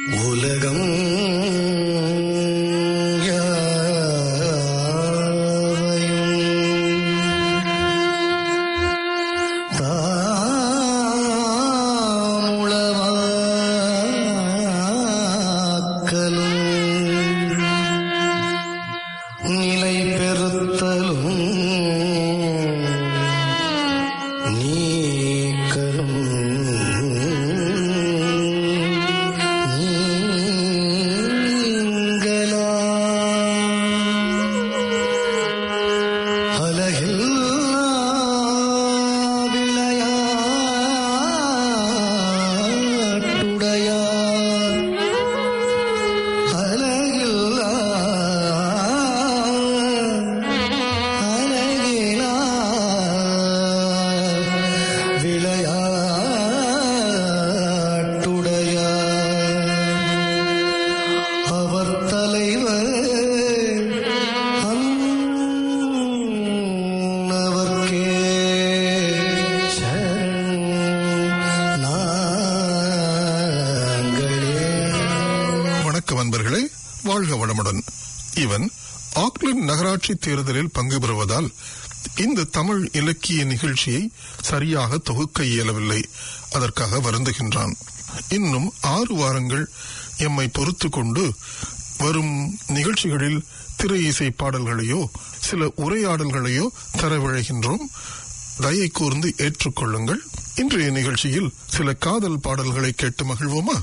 உலகம் நகராட்சி தேர்தலில் பங்கு பெறுவதால் இந்த தமிழ் இலக்கிய நிகழ்ச்சியை சரியாக தொகுக்க இயலவில்லை. அதற்காக வருந்துகின்றான். இன்னும் 6 வாரங்கள் எம்மை பொறுத்து கொண்டு வரும் நிகழ்ச்சிகளில் திரை இசை பாடல்களையோ சில உரையாடல்களையோ தரவிழைகின்றோம். தயை கூர்ந்து ஏற்றுக்கொள்ளுங்கள். இன்றைய நிகழ்ச்சியில் சில காதல் பாடல்களை கேட்டு மகிழ்வோமா?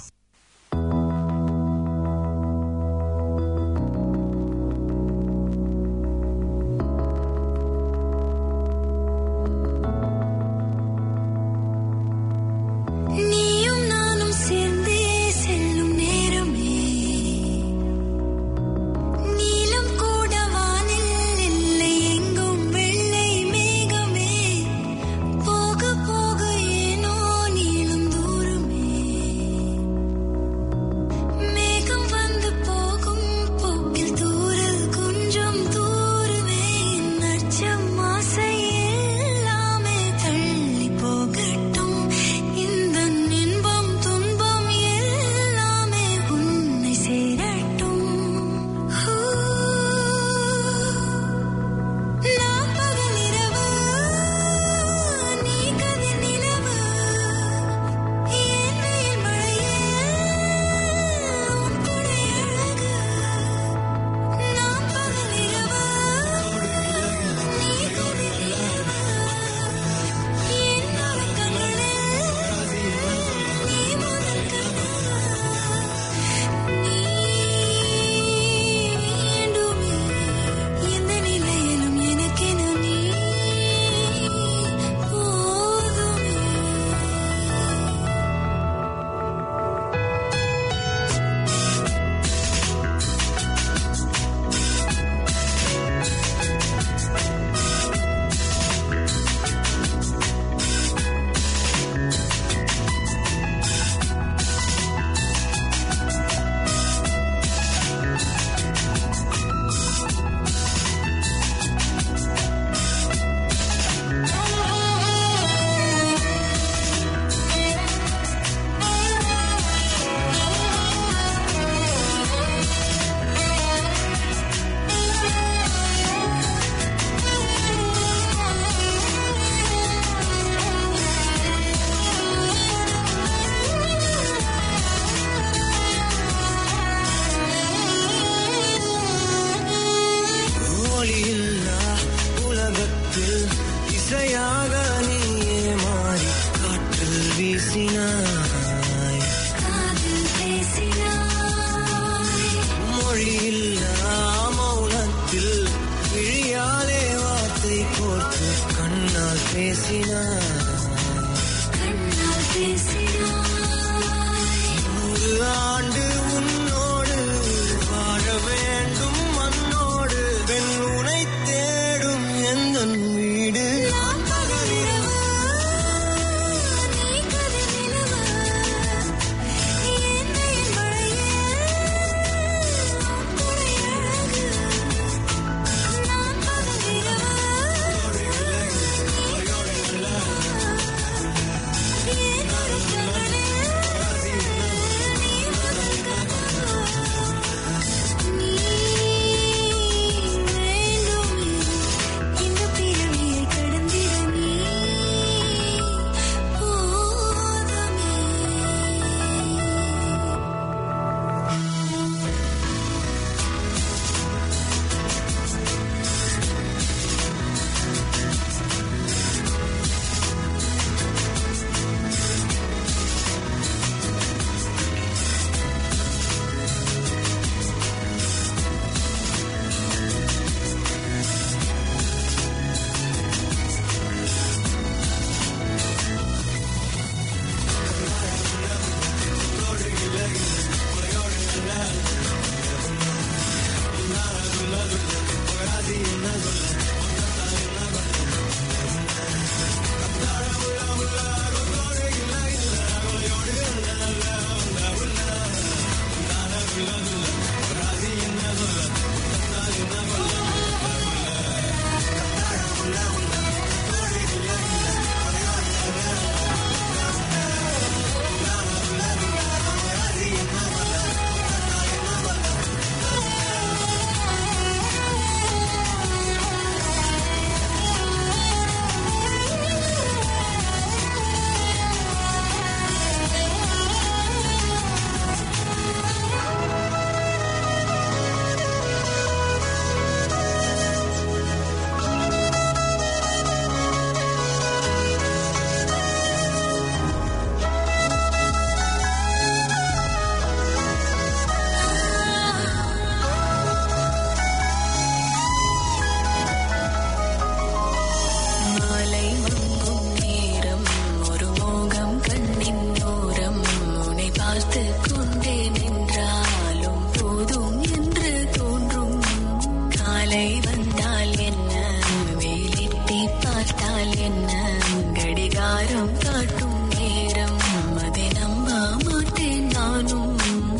கொண்டே நின்றாலும் போதும் என்று தோன்றும். காலை வந்தால் என்ன, வெயிலிட்டே பார்த்தால் என்ன, கடிகாரம் காட்டும் நேரம் அதை நம்ப மாட்டேன் நானும்.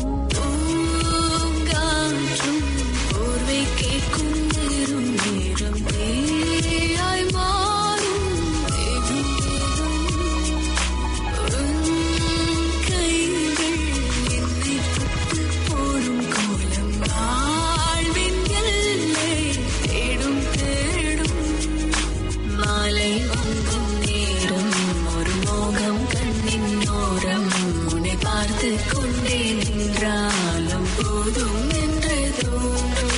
பூங்காற்றும் போர்வை கேட்கும் நேரம் நேரம் தீயாய் மாறும். கைகள் என்னை தொட்டு போடும் கோலம் வாழ்வின் எல்லை தேடும் தேடும். மாலை வாங்கும் நேரம் ஒரு மோகம் கண்ணின் ஓரம் உன்னை பார்த்து கொண்டே நின்றாலும் போதும் என்று தோன்றும்.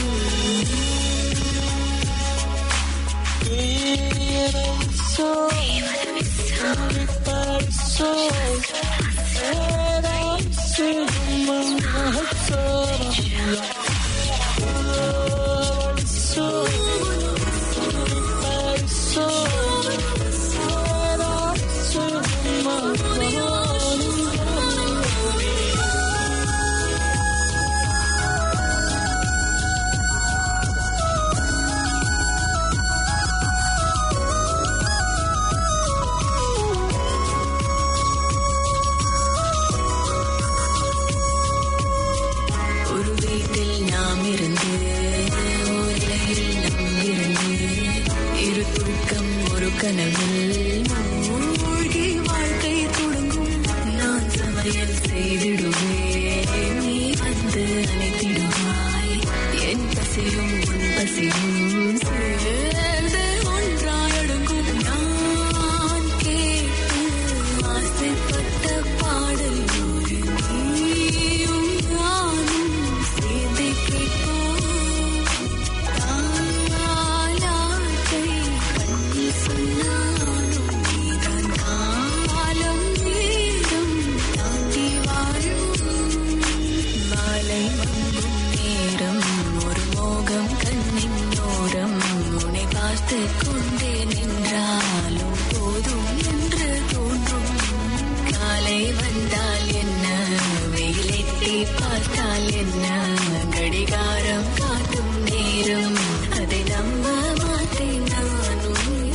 ஒரு வீட்டில் நாம் இருந்து ஓலையில் நாம் இருந்து இரு தூக்கம் ஒரு கனவில் மூழ்கி வாழ்க்கை தொடங்கும். நான் சமையல் செய்திடுவேன், நீ வந்து அணைத்திடுவாய். என் பசியும் உன் பசியும் சேர்ந்து ஒன்றாய் அடங்கும். நான் கேட்டு ஆசைப்பட்ட பாடல் ஒரு நீயும் நானும் சேர்ந்து கேட்போம். தாலாட்டை கண்ணி சொன்னாலும் நீதான் காலம் நேரம் தாண்டி வாழும். மாலை வாங்கும் நேரம் ஒரு மோகம் கண்ணின் ஓரம் உன்னை பார்த்து கொண்டே நின்றாலும் போதும் என்று தோன்றும். காலை வந்தால் என்ன, வெயிலிட்டே பார்த்தால் என்ன, கடிகாரம் காட்டும் நேரம் அதை நம்ப மாட்டேன் நானும்.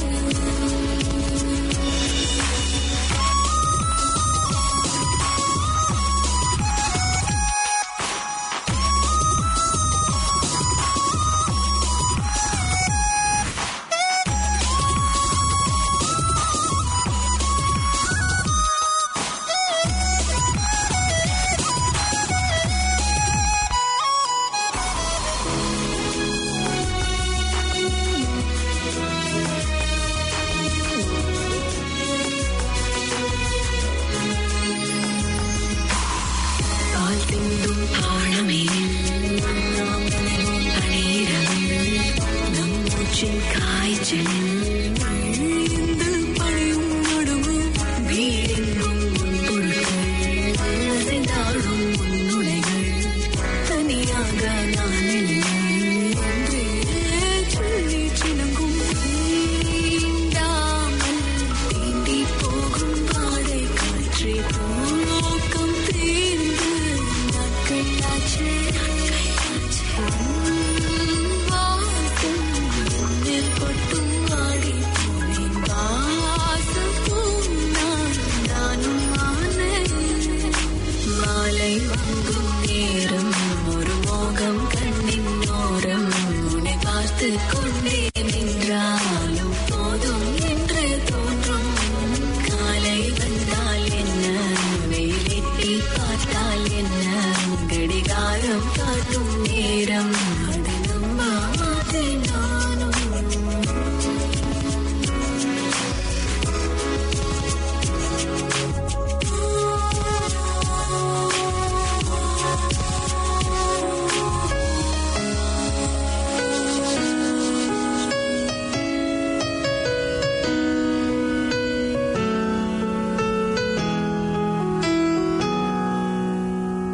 பால் சிந்தும் ஆழமையில் நாம் நினைவும் பனிரவில் நம் மூச்சின் காய்ச்சலில் விழுந்து பணியும் நடுங்கும். வீடெங்கும் உன் பொருட்கள் அசைந்தாடும் உன் நுழைகள் தனியாக நான் இல்லை என்றே சொல்லி சினங்கும். தீண்டாமல் தீண்டி போகும் வாடை காற்றே தூக்கம் தீர்ந்து நாட்கள் ஆச்சு. வாசம் என்னில் கொட்டும் வாடி போனேன். வாசம் பூந்தான் நானும் ஆனேன். மாலை வாங்கும் நேரம் ஒரு மோகம் கண்ணின் ஓரம் உன்னை பார்த்து கொண்டே நின்றாலும் போதும் என்று தோன்றும். காலை வந்தால் என்ன, வெயிலிட்டே பார்த்தால் என்ன, கடிகாரம் காட்டும் நேரம் அதை நம்ப மாட்டேன் நானும்.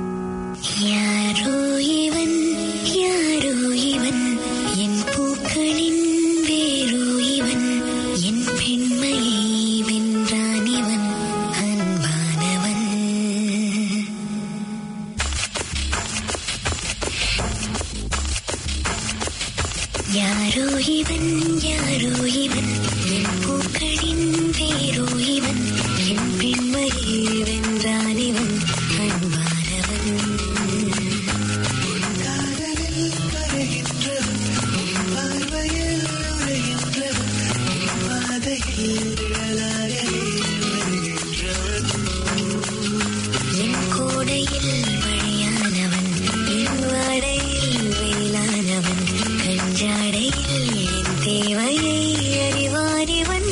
யாரோ இவன் என் பூக்கள் யாரோ இவன் யாரோ இவன் என் பூக்களின் வேரோ இவன் என் பெண்மையை வென்றான் இவன் அன்பானவன் என் கோடையில் மழையானவன் என் வாடையில் வெயிலானவன் கஞ்சாடையில் என் தேவையை அறிவாரிவன்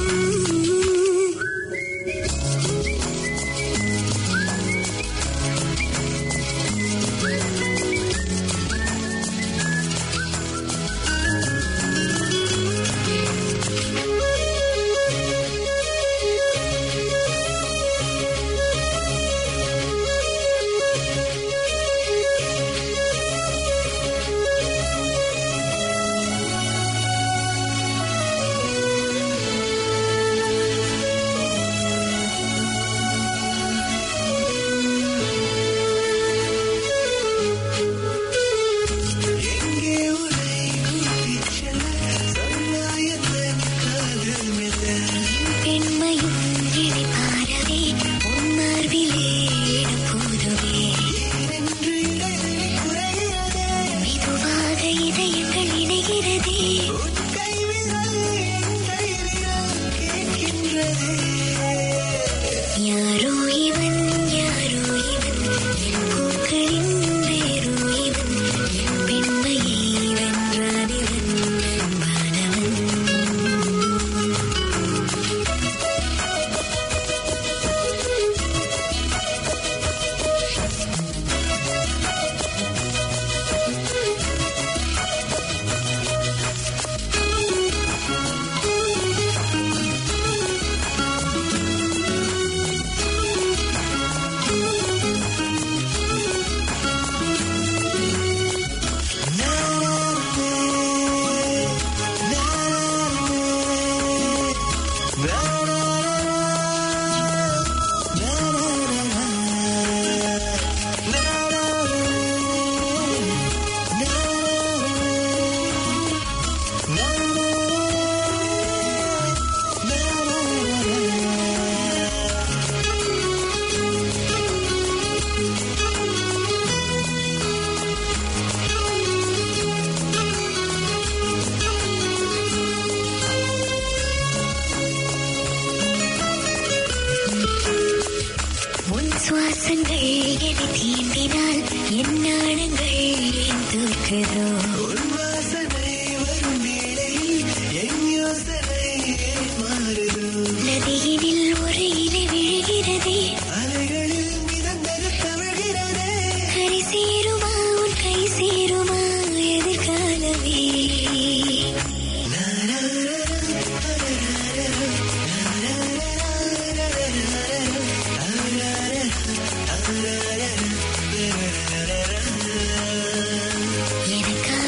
சுவாசங்கள் என்னை தீண்டினால் என் நாணங்கள் ஏன் தூக்குதோ நதியினில் ஒரு இலை விழுகிறதே கரை சேருமா உன் கை சேருமா எதிர்காலமே எனக்கா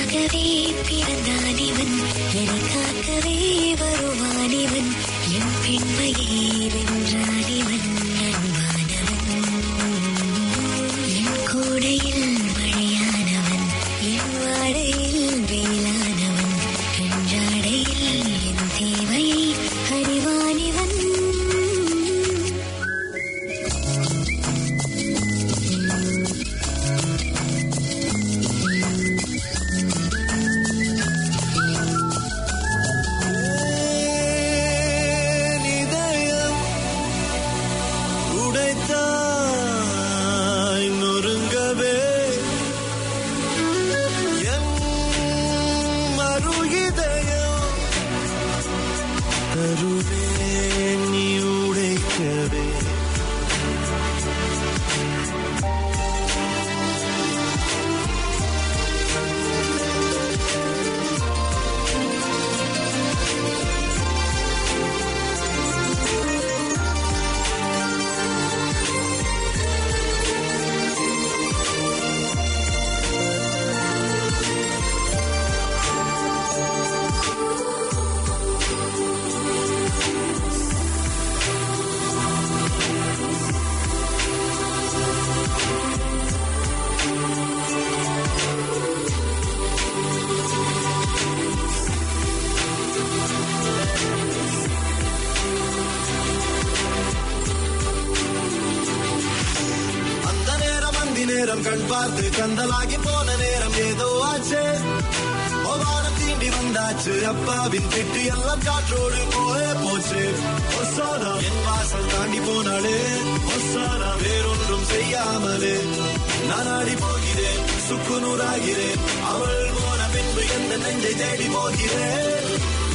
பார்த்து கந்தலாகி போன நேரம் ஏதோ ஆச்சு. வானம் தீண்டி வந்தாச்சு, அப்பாவின் பெட்டி எல்லாம் காற்றோடு போயே போச்சு. ஒசானா என் வாசல் தாண்டி போனாலே, ஒசானா வேறொன்றும் செய்யாமலே நான் ஆடி போகிறேன், சுக்கு நூறாகிறேன். அவள் போன பின்பு எந்த நெஞ்சை தேடி போகிறேன்.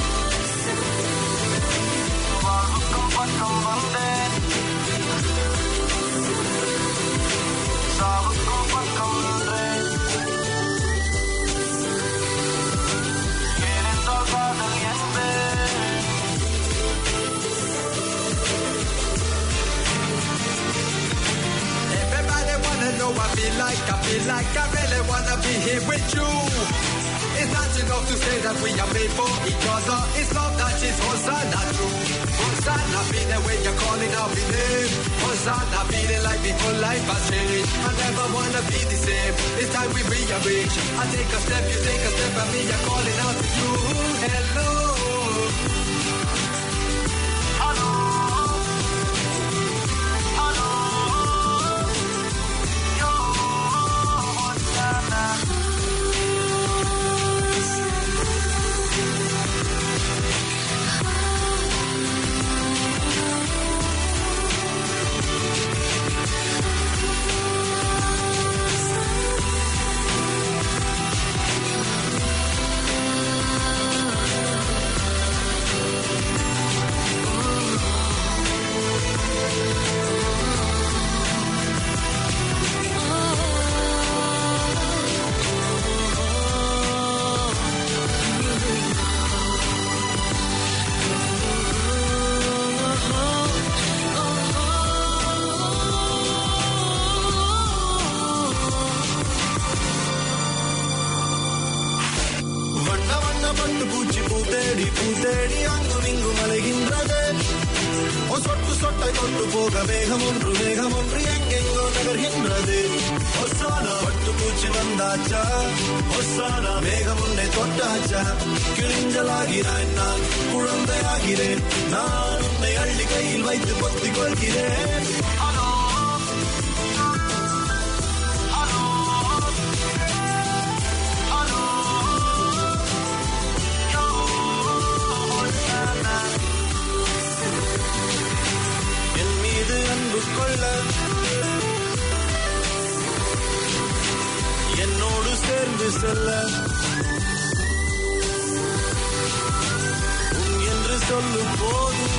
பக்கம் வந்தேன், சாவுக்கும் பக்கம் வந்தேன். ஏனென்றால் காதல் என்பேன். Everybody wanna know I feel like I really wanna be here with you. It's not enough to say that we are made for each other. It's love that is Hosanna true. Hosanna feeling when you're calling out my name. Hosanna feeling like my whole life has changed. I never wanna be the same. It's time we rearrange. I take a step, you take a step, and me I'm calling out to you. Hello. Hello. Hello. Yo, Hosanna. பூத்தேடி அங்கும் இங்கும் அலைகின்றது. சொட்டு சொட்டை கொண்டு போக மேகம் ஒன்று எங்கெங்கோ நகர்கின்றது. ஒசானா பட்டு பூச்சி வந்தாச்சா, ஒசானா மேகம் உன்னை தொட்டாச்சா. கிழிஞ்சலாகிறான் நான், குழந்தையாகிறேன் நான், உன்னை அள்ளி கையில் வைத்து பொத்திக் கொள்கிறேன். என்னோடு சேர்ந்து செல்ல என்று சொல்லும் போதும்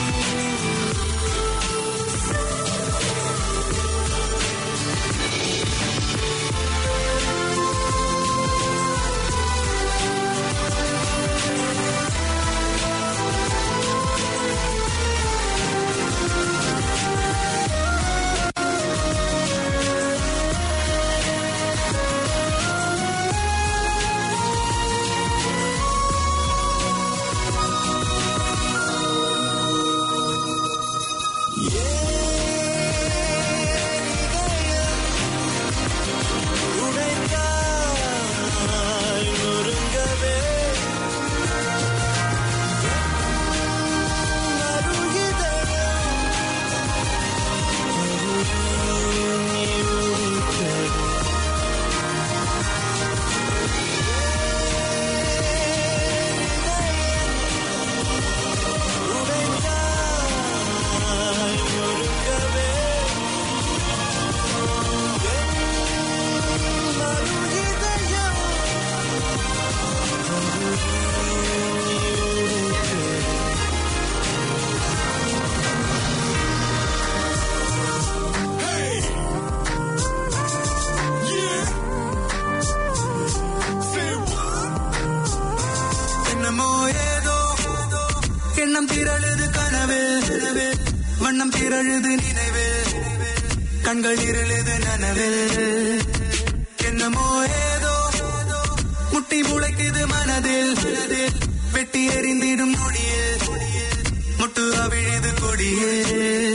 வண்ணம் திரழுது நினைவு, கண்கள் இருளுது நனவில். என்னமோ ஏதோ முட்டி முளைக்குது மனதில், வெட்டி எறிந்திடும் நொடியில் முட்டு அவிழுது கொடியில்.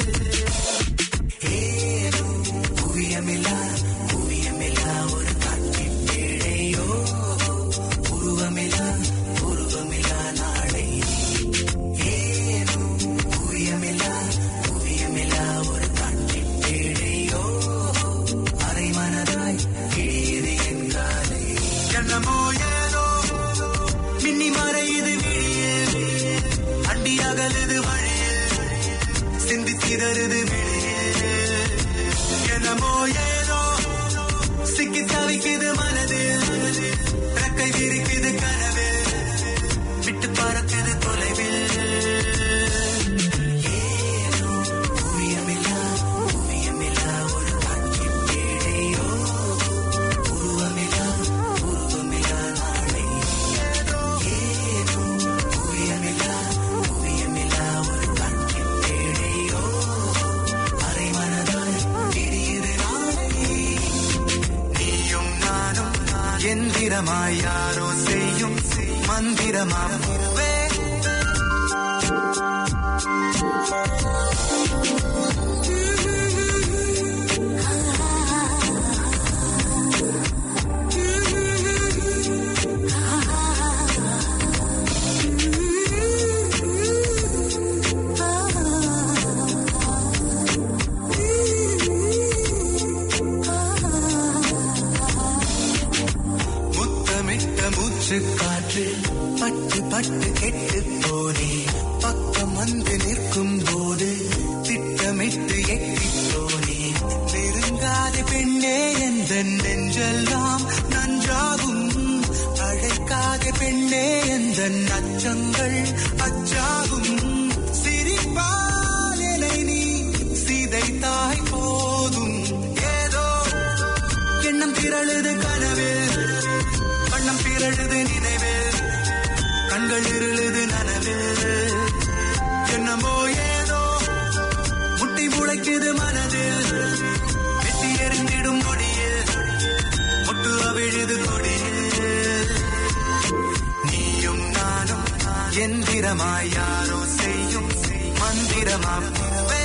ஏதோ புவியமில்லா ஒரு காட்சி பேழையோ, உருவமில்லா நாளை. ஏதோ புவியமில்லா ஒரு காட்சி பேழையோ, அரை மனதாய் எந்திரமாய் யாரோ செய்யும் மந்திரமா பூவே காற்று பட்டு பட்டு கெட்டு போனே பக்கம் வந்து நிற்கும் போது திட்டமிட்டு எட்டி போனே நெருங்காத பெண்ணே எந்த நெஞ்செல்லாம் நன்றாகும் அழைக்காத பெண்ணே எந்த அச்சங்கள் அச்சாகும் சிரிப்பால் என்னை நீ சிதைத்தாய் போதும் ஏதோ எண்ணம் திரழுது கனவில் வண்ணம் திரழுது நினைவில் கண்கள் இருளுது நனவில் என்னமோ ஏதோ முட்டி முளைக்குது மனதில் வெட்டி எறிந்திடும் நொடியில் முட்டு அவிழுது கொடியில் நீயும் நானும் எந்திரமாய் யாரோ செய்யும் மந்திரமா பூவே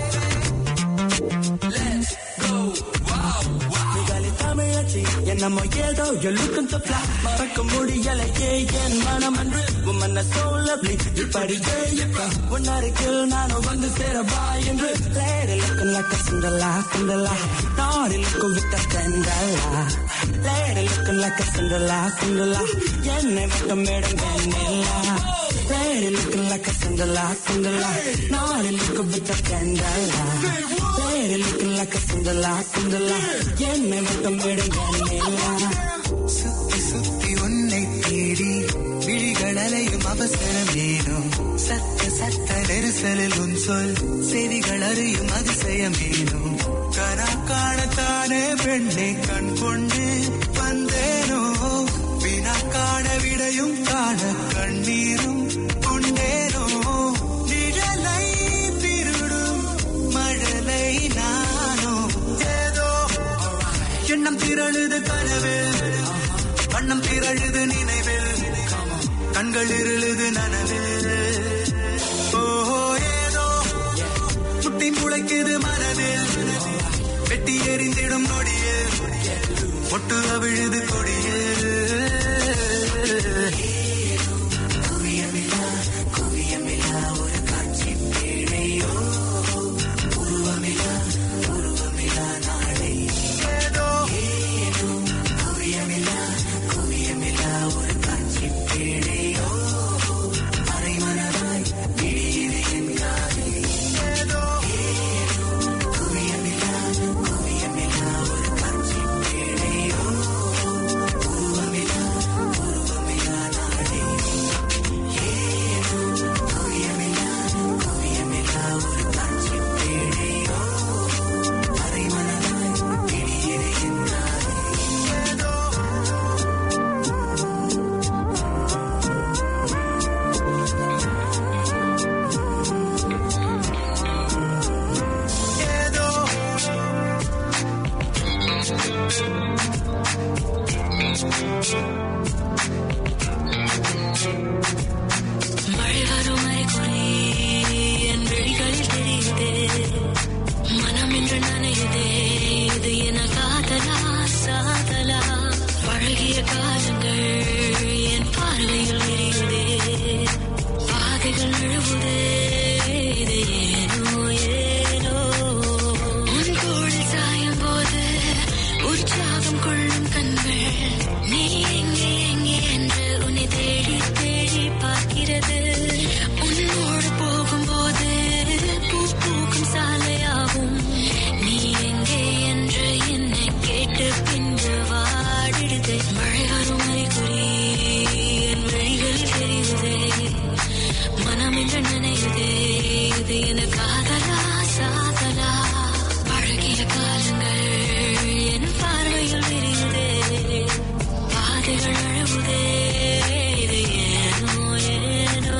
என்னமோ ஏதோ you're looking so fly மறக்க முடியலையே என் மனம் அன்று woman are so lovely இப்படியே இப்ப உன்னருகில் நானும் வந்து சேரவா என்று lady looking like a Cinderella Cinderella naughty looking with a Cinderella lady looking like a Cinderella Cinderella என்னை விட்டு மேடம் வெண்ணிலா lady looking like a Cinderella Cinderella naughty looking with a Cinderella lady looking like a Cinderella Cinderella என்னை விட்டு madam வெண்ணிலா சுத்தி சுத்தி உன்னை தேடி விழிகள் அலையும் அவசரம் ஏனும் சத்த சத்த நெரிசலில் உன் சொல் செவிகள் அறியும் அதிசயம் ஏனும் கனா காணத்தானே பெண்ணை கண் கொண்டு வந்தேனோ வினா காண விடையும் காண கண்ணீரும் கொண்டேனோ நிழலை திருடும் மழலை நானோ ஏதோ எண்ணம் திரழுது கனவில் வண்ணம் திரழுது நினைவில் கண்கள் இருளுது நனவில் ஓஹோ ஏதோ முட்டி முளைக்குது மனதில் வெட்டி எறிந்திடும் நொடியில் ஒட்டு அவிழுது கொடியில் குவியமில்லா குவியமில்லா ஒரு காட்சி பேழையோ உருவமில்லா உருவமில்லா நாளை ஏதோ குவியமில்லா குவியமில்லா ஒரு காட்சி பேழையோ அரை மனதாய் விழியுது என் காதை ஏதோ குவியமில்லா குவியமில்லா ஒரு காட்சி பேழையோ உருவமில்லா உருவமில்லா நாளை ஏதோ குவியமில்லா குவியமில்லா ஒரு காட்சி பேழையோ அரை மனதாய் விழியுது என் காதை ஏதோ ஏதோ மழை வரும் அறிகுறி என் விழிகளில் தெரியுதே மனம் என்று நனையுதே இது என காதலா சாதலா பழகிய காலங்கள் என் பார்வையில் விரியுதே பாதைகள் நழுவுதே இது ஏனோ ஏனோ உன் தோளில் சாயும் போது உற்சாகம் கொள்ளும் கண்கள் நீ எங்கே எங்கே என்று உன்னை தேடி தேடி பார்க்கிறது உன்னோடு போகும்போது பூ பூக்கும் சாலையாகும் நீ எங்கே என்று என்னை கேட்டு பின்பு வாடிடுதே மழை வரும் அறிகுறி என் வழிகளில் தெரியுதே மனம் என்று நினையுதே இது என காதலா சாதலா பழகிய காலங்கள் என் பார்வையில் விரியுதே பாதைகள் அழுவுதே இது ஏனோ ஏனோ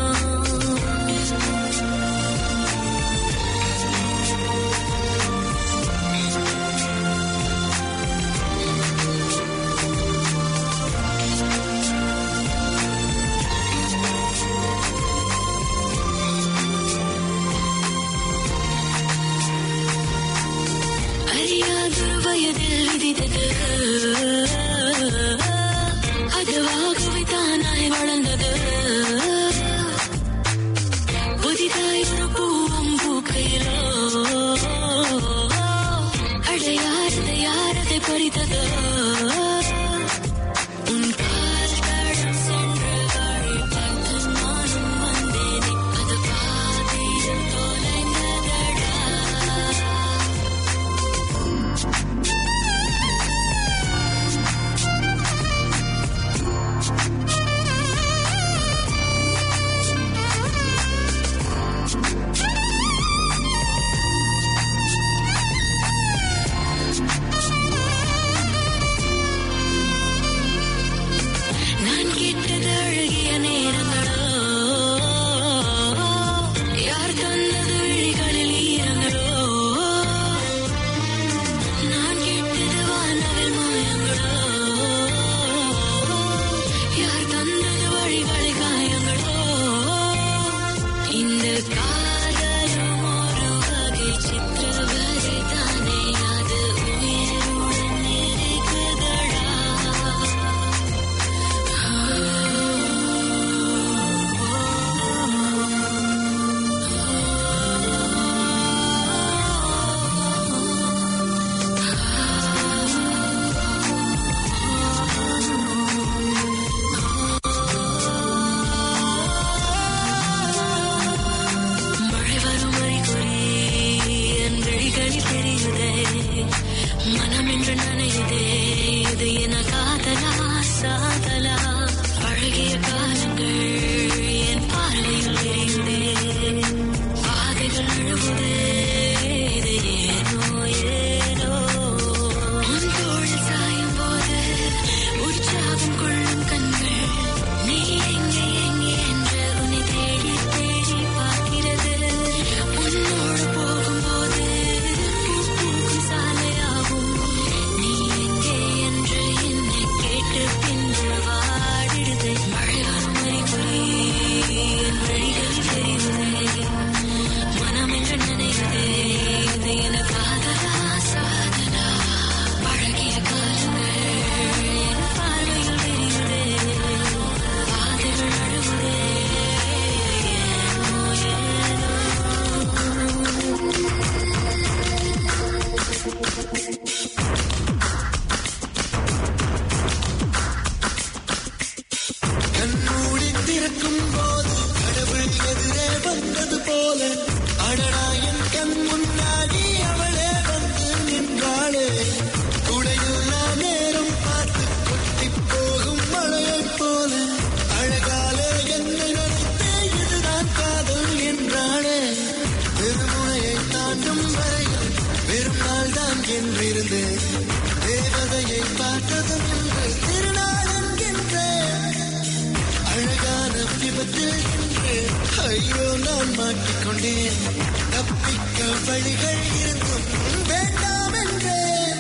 உள்ளத்தில் என்று ஐயோ நான் மாட்டிக்கொண்டேன். தப்பிக்க வழிகள் இருந்தும் வேண்டாம் என்றேன்.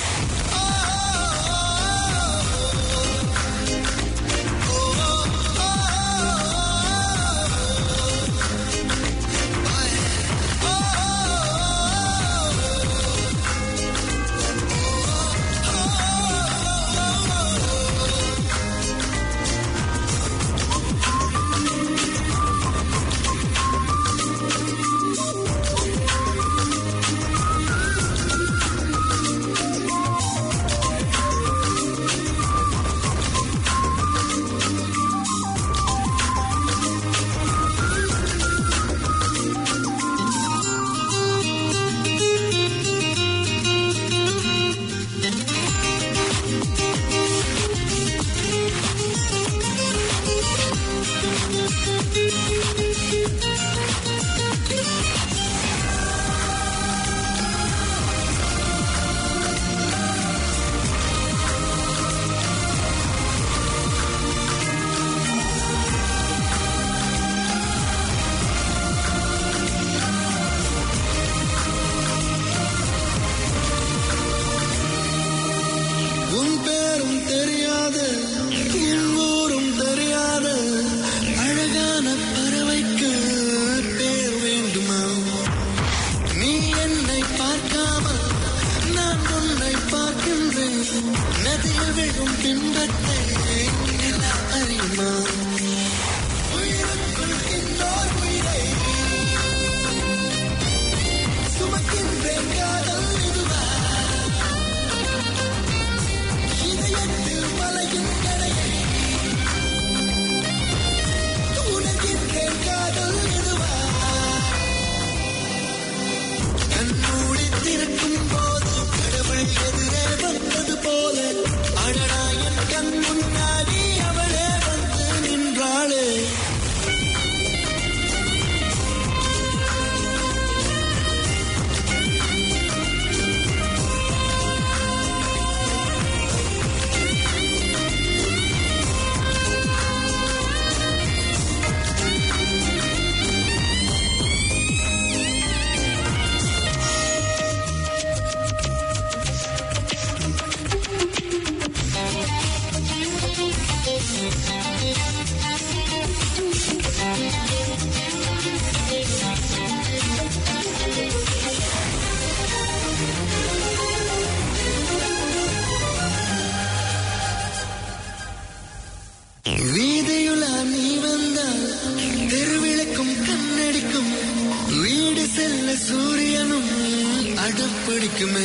சூரியனும் அடப்பிடிக்குமே.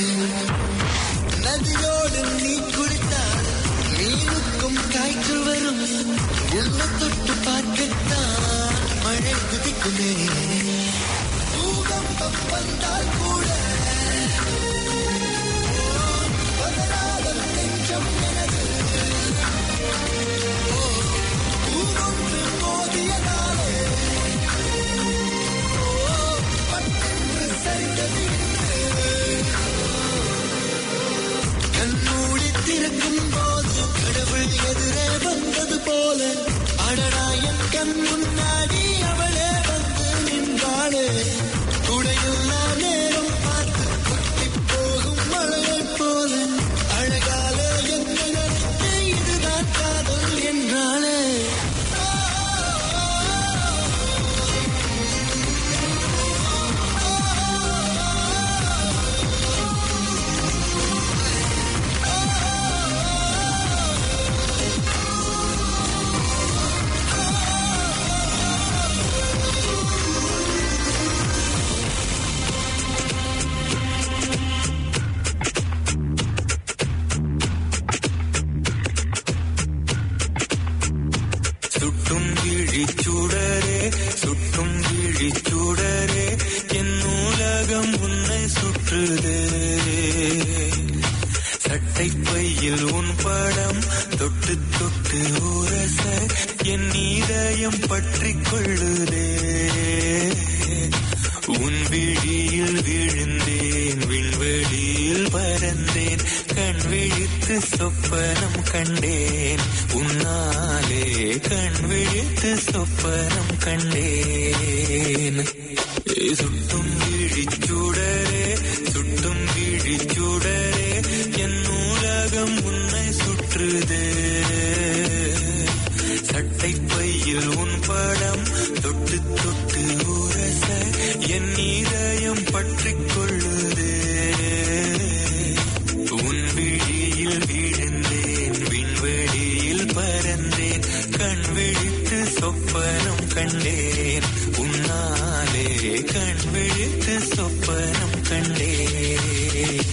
நதியோடு நீ குளித்தால் மீனுக்கும் காய்ச்சல் வரும். உள்ள தொட்டு பார்க்கத்தான் மழை குதிக்குமே. பூகம்பம் வந்தால் கூட பதறாத நெஞ்சம் எனது. பூகொன்று மோதியதாலே கண்மூடி திறக்கும் போது கடவுள் எதிரே வந்தது போல அடடா என் கண் முன்னாடி அவளே வந்து நின்றாளே. குடையில்லா நேரம் பார்த்து கொட்டி போகும் மழையை போல அழகாலே என்னை நினைத்து இதுதான் காதல் என்றாளே. சுட்டும் விழிச்சூடரே என் நூலகம் உன்னை சுற்றுதே. சட்டை பையில் உன் படம் தொட்டு தொட்டு உரச என் இதயம் பற்றிக் கொள்ளுதே. உன் விழியில் விழுந்தேன், விண்வெளியில் பறந்தேன், கண் விழித்து சொப்பனம் கண்டேன். உன்னாலே கண் விழித்து சொப்பனம் கண்டேன். சுட்டும் விழிச்சுடரே சுட்டும் விழிச்சுடரே என் உலகம் உன்னை சுற்றுதே. சட்டை பையில் உன் படம் தொட்டு தொட்டு உரச என் இதயம் பற்றிக் கொள்ளுதே. உன் விழியில் விழுந்தேன் விண்வெளியில் பறந்தேன் கண் விழித்து சொப்பனம் கண்டேன். உன்னாலே கண் விழித்து சொப்பனம் கண்டேன்.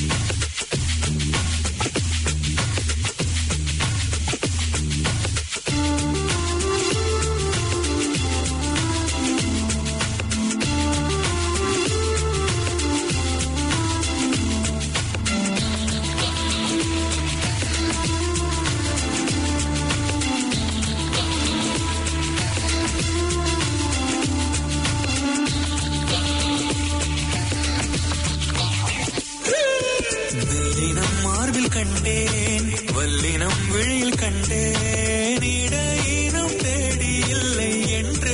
கண்டேன் வல்லினம் விழியில் கண்டேன் இடையினம் தேடி இல்லை என்று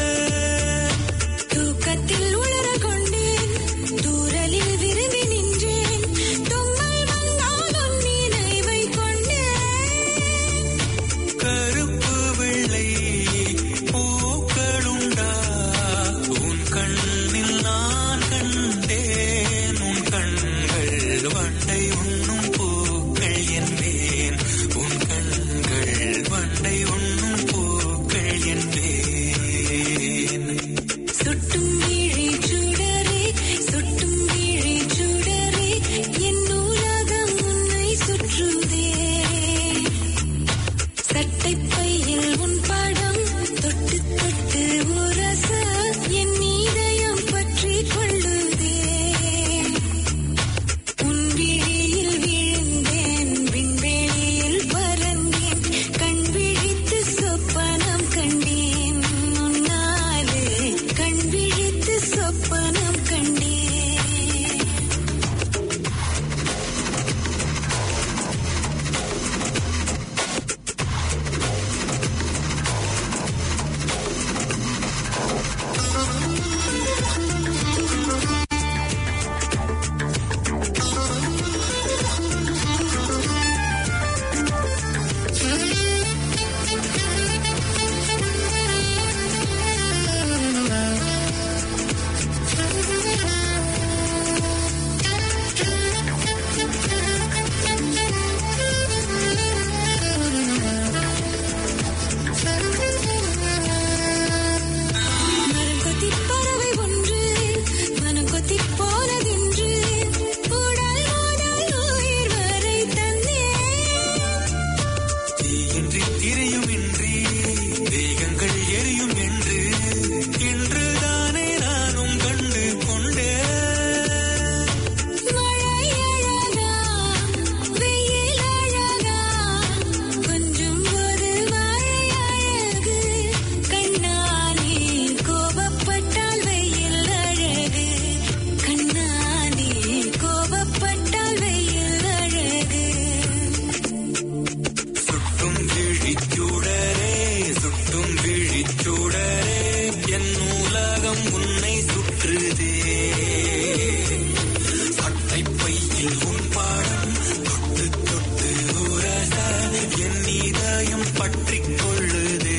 தூக்கத்தில் உளர கொண்டேன் தூரலில் விரும்பி நின்றேன் தும்மல் வந்தாலும் நினைவை கொண்டேன். கருப்பு வெள்ளை பூக்களுண்டா உன் கண்ணில் நான் கண்டேன். உன் கண்கள் வண்டை உண்ணும் பூக்கள் என்பேன். உன் கண்கள் வண்டை உண்ணும் பூக்கள் என்பேன். சுட்டும் விழி சுடரே சுட்டும் விழி சுடரே என் உலகம் உன்னை சுற்றுதே. சட்டை பையில் உன் படம் தொட்டு தொட்டு உரச என் இதயம் பற்றிக் கொள்ளுதே. உன் விழியில் விழுந்தேன் விண்வெளியில் பறந்தேன் கண் விழித்து சொப்பனம் கண்டேன். உன்னாலே கண் விழித்து சொப்பனம் கண்டேன். மரம் கொத்திப் பறவை ஒன்று மனம் கொத்திப் போனதென்று உடல் முதல் உயிர் வரை தந்தேன். தீயின்றி திரையுமின்றி தேகங்கள் எரியும் என்று இன்றுதானே நானும் கண்டு கொண்டேன். மழை அழகா வெயில் அழகா கொஞ்சம் ஒரு மழை அழகு. கண்ணாலே கோபப்பட்டால் வெயில் அழகு. கண்ணாலே கோபப்பட்டால் வெயில் அழகு. சுட்டும் விழிச்சுடரே சுட்டும் விழிச்சுடரே என் உலகம் உன்னை சுற்றுதே. சட்டை பையில் உன் பாடம் தொட்டு தொட்டு உரச என் இதயம் பற்றிக் கொள்ளுதே.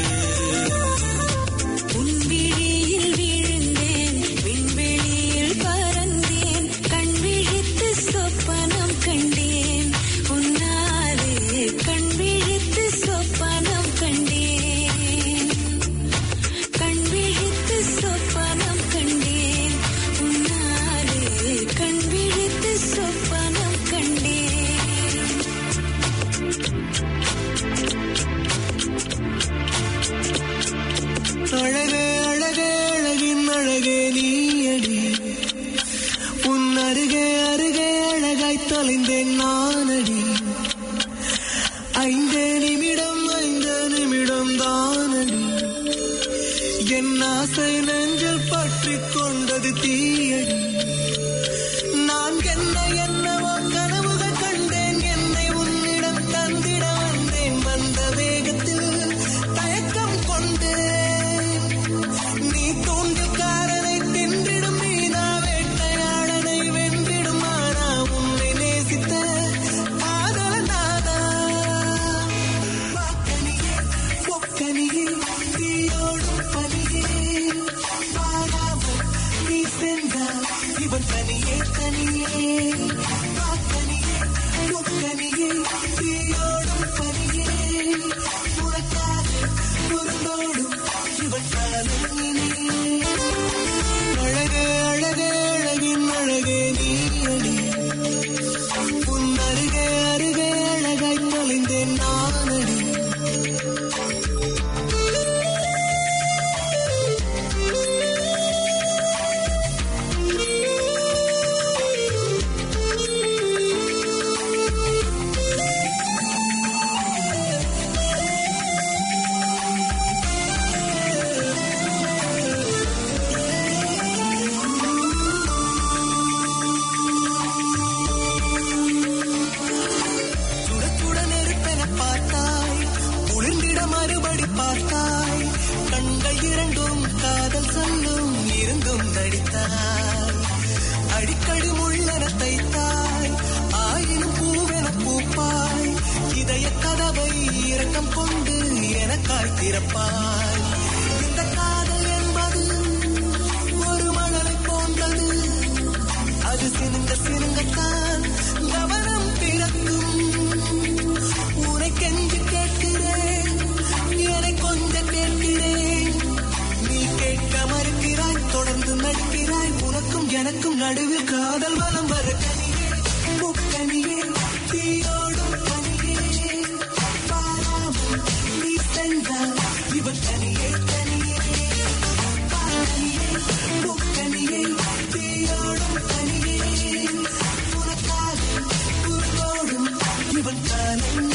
உன் விழியில் விழுந்தேன் விண்வெளியில் பறந்தேன் கண் விழித்து சொப்பனம் கண்டேன். உன்னாலே கண் விழித்து சொப்பனம் கண்டேன். கண் விழித்து சொப்பனம் கண்டேன். உன்னாலே கண் விழித்து சொப்பனம் கண்டேன். அழகே அழகே அழகின் அழகே நீயடி உன் அருகே அருகே அழகாய் தொலைந்தேன் நானடி. 5 நிமிடம் தானடி என் ஆசை நெஞ்சில் பற்றிக் கொண்டது தீயடி. நான் என்னவோ கனவுகள் கண்டேன் என்னை உன்னிடம் தந்திட வந்தேன். வந்த வேகத்தில் காக்கனியே முக்கனியே தீயோடும் பனியே உனக்காக பொருந்தோடும் இவன் காதலினே அழகே அழகே அழகின் அழகே நீயடி உன் அருகே அருகே அழகாய் தொலைந்தேன் நானடி பார்த்தாய் கண்கள் இரண்டும் காதல் சொல்லும் இருந்தும் நடித்தாய் அடிக்கடி முள்ளென தைத்தாய் ஆயினும் பூவென பூப்பாய் இதய கதவை இரக்கம் கொண்டு எனக்காய் திறப்பாய் இந்த காதல் என்பது ஒரு மணலை போன்றது அது சினுங்க சினுங்கத்தான் கவனம் பிறக்கும் உனை கெஞ்சு கேட்கிறேன் என்னை கொஞ்சம் கேட்கிறேன் நீ கேட்க மறுக்கிறாய் தொடர்ந்து நடிக்கிறாய் உனக்கும் எனக்கும் நடுவில் காதல் வலம் வர கனியே முக்கனியே தீயோடும் பனியே பாராமல் நீ சென்றால் இவன் தனியே தனியே பாரனியே முக்கனியே தீயோடும் பனியே உனக்காக உன்னோடும் இவன் காலம்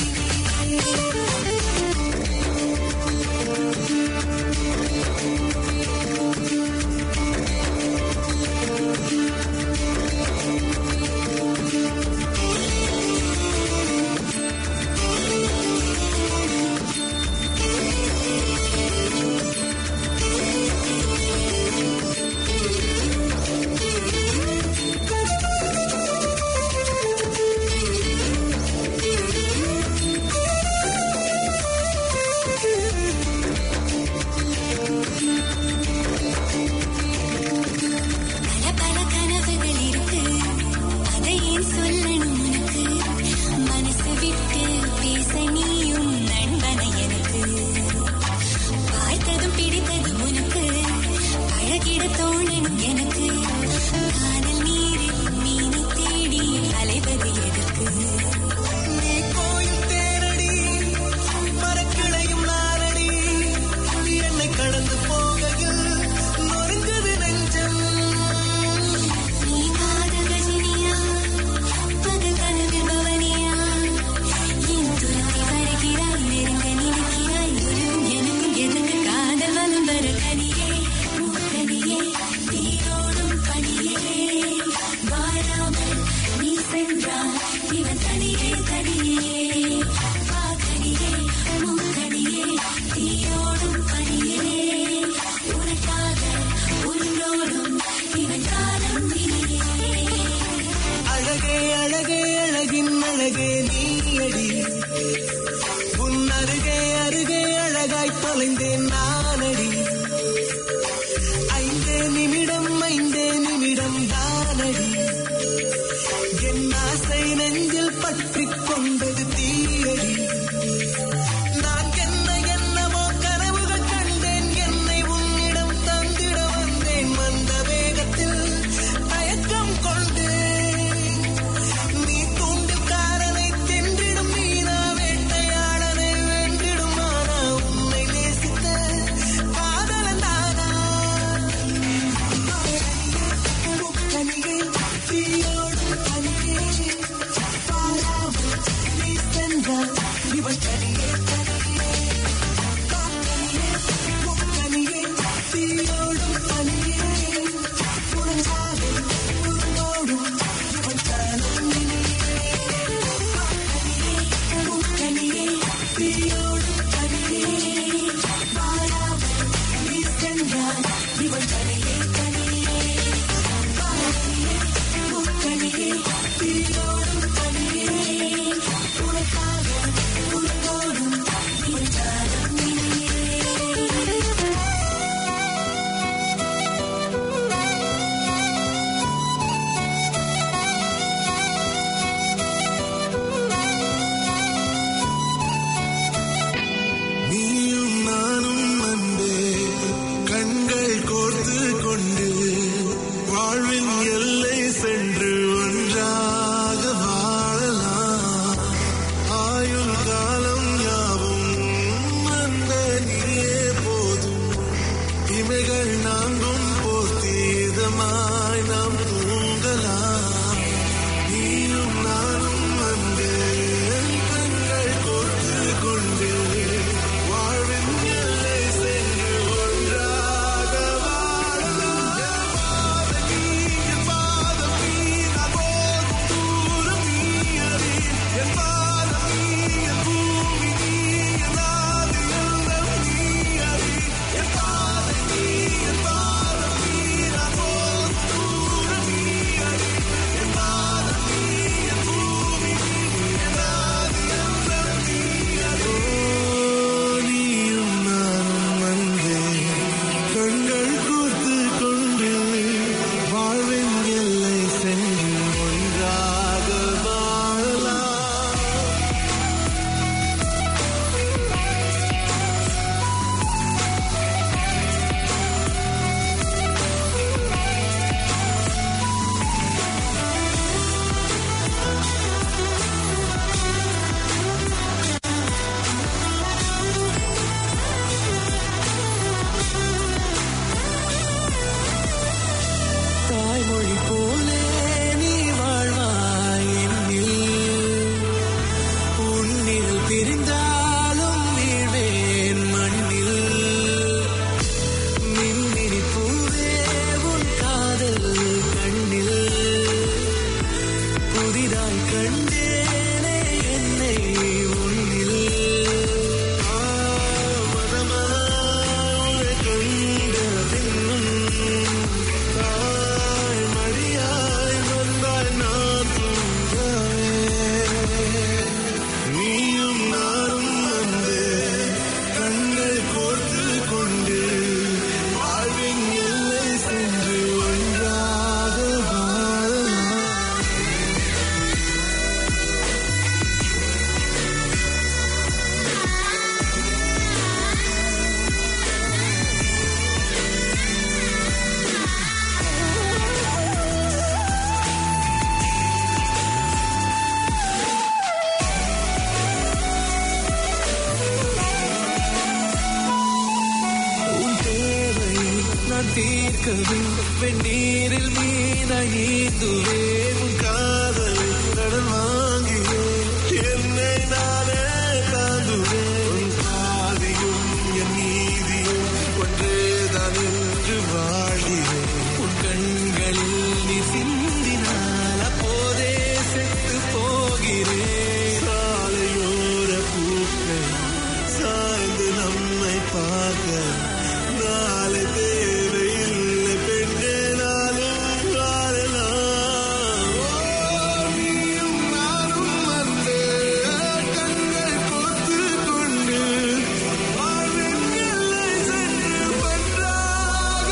தீர்க்கவே வெந்நீரில் மீனாய் நீந்துவேன் உன் காதலை கடன் வாங்கியே என்னை நானே தாங்குவேன் உன் பாதியும் என் நீதியும் ஒன்றேதான் என்று வாழ்கிறேன் உன் கண்களில் நீ சிந்தினால் அப்போதே செத்து போகிறேன் சாலையோர பூக்கள் சாய்ந்து நம்மை பார்க்க நாளை தேவையில்லை பெண்ணே நாளும் வாழலாம் நீயும் நானும் வந்து கண்கள் கோர்த்து கொண்டு வாழ்வின் எல்லை சென்று ஒன்றாக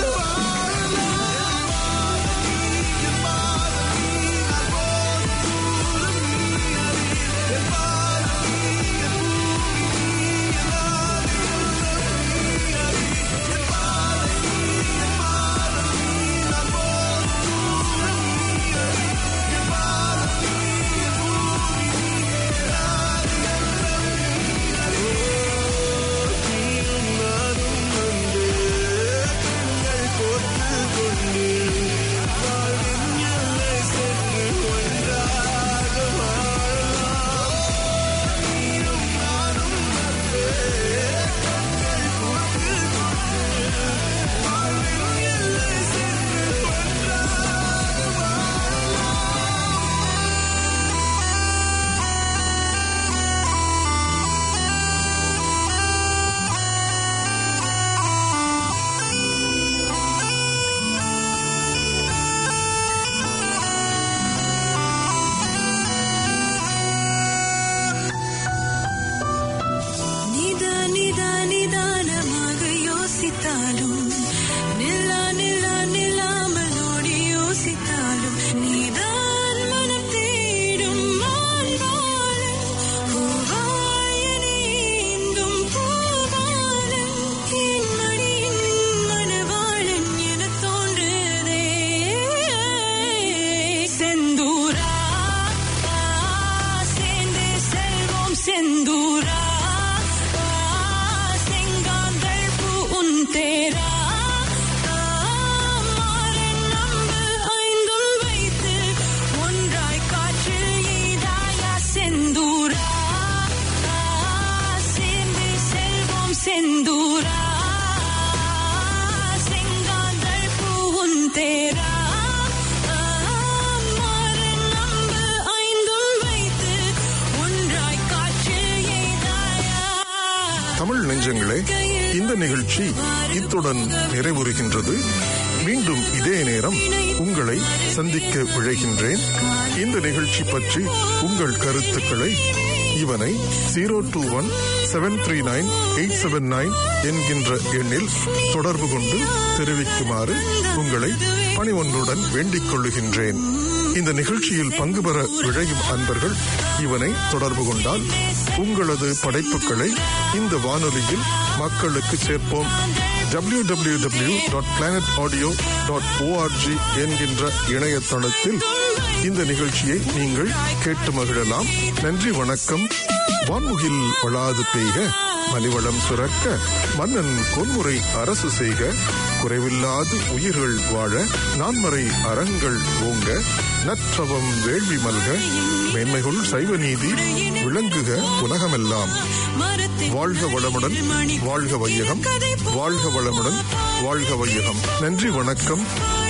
நிதானமாக யோசித்தாலும் நில்லாமல் ஓடி யோசித்தாலும் நீதான் மனம் தேடும் மான்பாலம் பூவாயனேந்தும் பூவாலம் என் மடியின் மணவாளன் எனத் தோன்றுதே செந்தூரா சேர்ந்தே செல்வோம் செந்தூரா तेरा மாறன் நம்பு ஐந்தும் வைத்து ஒன்றாய் காற்றில் எய்தாயா செந்தூரா சேர்ந்தே செல்வோம் செந்தூரா செங்காந்தள் பூவும் தேரா மாறன் நம்பு ஐந்தும் வைத்து ஒன்றாய் காற்றில் எய்தாயா. தமிழ் நெஞ்சங்களே, இந்த நிகழ்ச்சி இத்துடன் நிறைவுறுகின்றது. மீண்டும் இதே நேரம் உங்களை சந்திக்க விழைகின்றேன். இந்த நிகழ்ச்சி பற்றி உங்கள் கருத்துக்களை இவனை 021-739-879 என்கின்ற எண்ணில் தொடர்பு கொண்டு தெரிவிக்குமாறு உங்களை பணிவொன்றுடன் வேண்டிக் கொள்ளுகின்றேன். இந்த நிகழ்ச்சியில் பங்கு பெற விழையும் அன்பர்கள் இவனை தொடர்பு கொண்டால் உங்களது படைப்புகளை இந்த வானொலியில் மக்களுக்கு சேர்ப்போம். www.planetaudio.org என்கின்ற இணையதளத்தில் இந்த நிகழ்ச்சியை நீங்கள் கேட்டு மகிழலாம். நன்றி, வணக்கம். வான்முகில் வளாது பெய்க, மலிவளம் சுரக்க, மன்னன் கொன்முறை அரசு செய்க, குறைவில்லாது உயிர்கள் வாழ, நான்மறை அறங்கள் ஓங்க, நற்றவம் வேள்வி மல்க, மேன்மைகுள் சைவ நீதி விளங்குக உலகமெல்லாம். வாழ்க வளமுடன், வாழ்க வையகம், வாழ்க வளமுடன், வாழ்க வையகம். நன்றி, வணக்கம்.